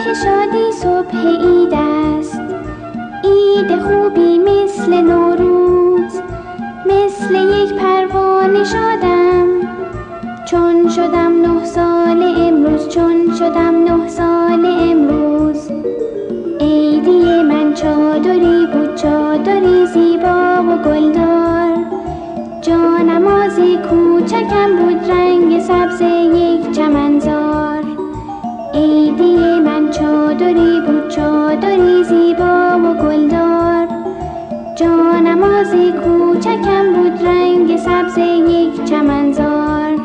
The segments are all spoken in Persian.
شادی صبح عید است، عید خوبی مثل نوروز، مثل یک پروانه شادم چون شدم 9 سال امروز، چون شدم 9 سال امروز. عیدی من چادری بود، چادری زیبا و گلدار، جانمازی کوچکم بود رنگ سبز یک چمنزار. عیدی من چادری بود، چادری زیبا و گلدار، جانمازی کوچکم بود رنگ سبز یک چمنزار.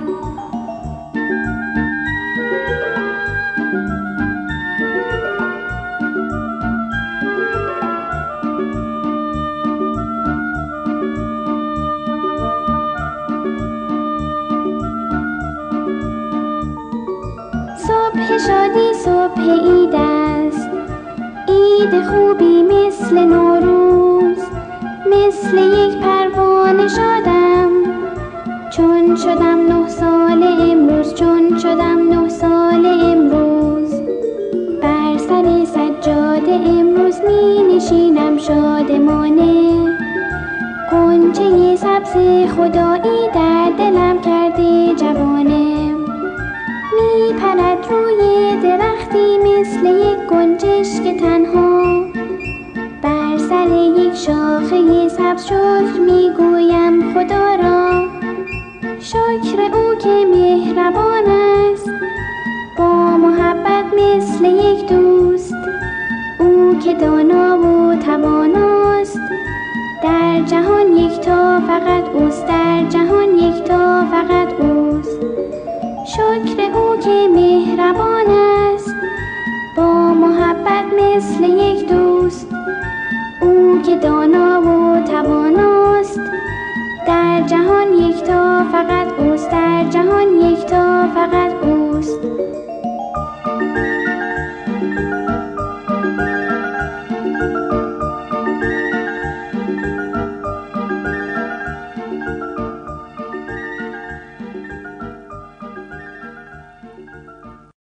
صبح شادی صبح عید است، عید خوبی مثل نوروز، مثل یک پروانه شادم چون شدم 9 سال امروز، چون شدم 9 سال امروز. بر سر سجاده امروز می نشینم شادمانه، غنچه سبز خدایی در دلم کرده جوانه. می پرد روی درختی مثل یک گنجشک تنها، بر سر یک شاخه سبز شکر می گویم خدا را. شکر او که مهربان است، با محبت مثل یک دوست، او که دانا و تواناست، در جهان یکتا فقط اوست، در جهان یکتا فقط اوست. شکر او که مهربان است، با محبت مثل یک دوست، او که دانا و تواناست، در جهان یکتا فقط اوست، در جهان یکتا